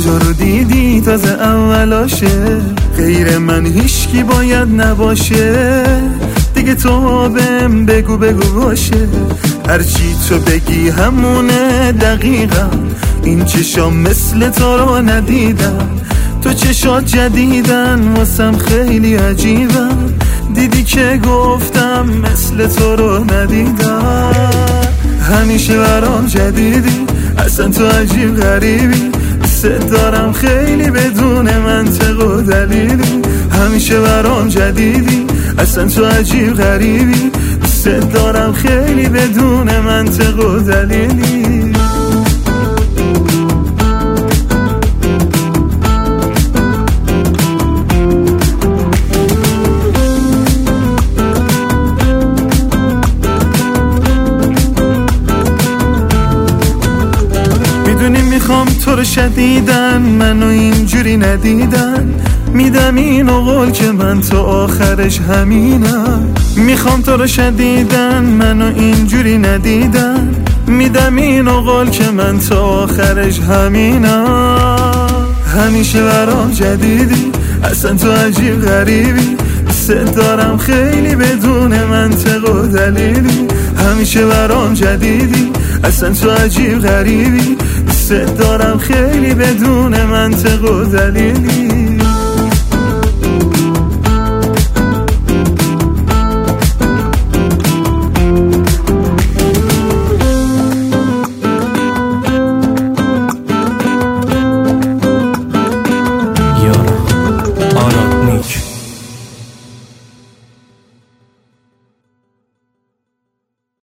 کجا رو دیدی تازه اولاشه، غیر من هیچکی باید نباشه، دیگه تو بهم بگو باشه، هرچی تو بگی همونه دقیقا، این چشام مثل تو رو ندیدم، تو چشات جدیدن واسم خیلی عجیبم، دیدی که گفتم مثل تو رو ندیدم، همیشه برام جدیدی، اصلا تو عجیب غریبی، دوست دارم خیلی بدون منطق و دلیلی، همیشه برام جدیدی، اصلا تو عجیب غریبی، دوست دارم خیلی بدون منطق و دلیلی. میدونی میخوام تو رو شدیدن، منو اینجوری ندیدن، میدم اینو قول که من تو آخرش همینم، میخوام تو رو شدیدن، منو اینجوری ندیدن، میدم اینو قول که من تو آخرش همینم، همیشه برام جدیدی، اصلا تو عجیب غریبی، دوست دارم خیلی بدون منطق و دلیلی، همیشه برام جدیدی، اصلا تو عجیب غریبی، دوست دارم خیلی بدون منطق و دلیلی.